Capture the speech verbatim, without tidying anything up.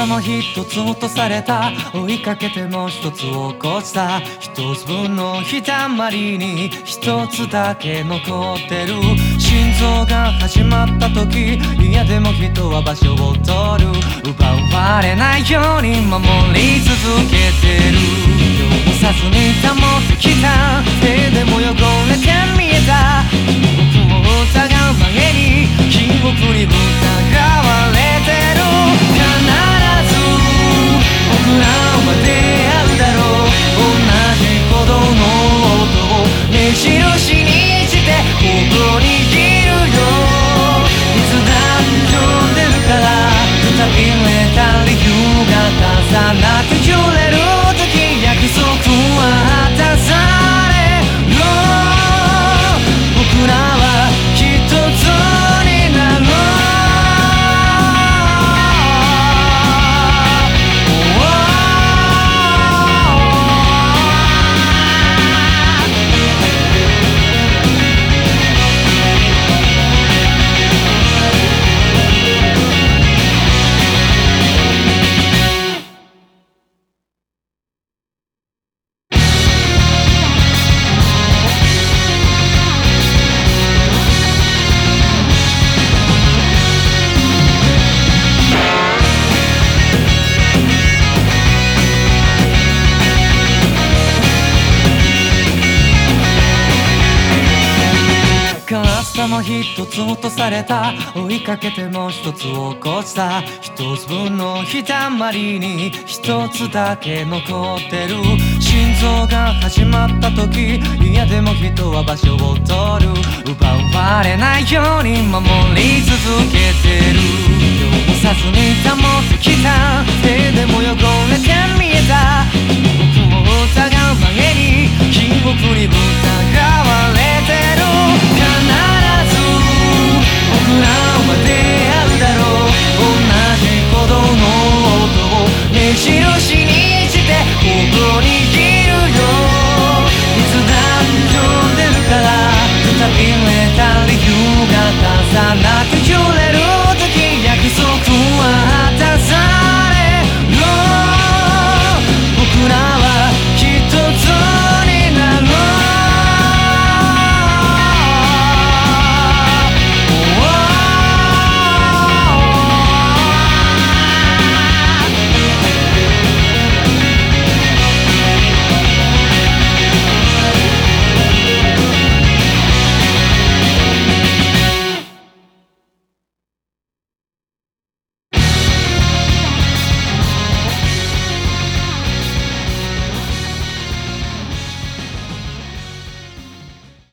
さも一つ落とされた、追いかけても一つ起こした、一つ分のひだまりに一つだけ残ってる。心臓が始まった時、嫌でも人は場所を取る。奪われないように守り続けてる。汚さずに保ってきた、手でも汚れて見えた。僕を疑う前に記憶に疑われてる。必ず僕らは出会うだろう。同じ鼓動の音を目印にしてここにいるよ。いつだって呼んでるから、くたびれた理由が重なって揺れる時、約束は果たされる。僕らは一つになる。も一つ落とされた、追いかけても一つ起こした、一つ分のひだまりに一つだけ残ってる。心臓が始まった時、嫌でも人は場所を取る。奪われないように守り続けてる。汚さずに保ってきた、手でも汚れて見えた。僕を疑う前に記憶に疑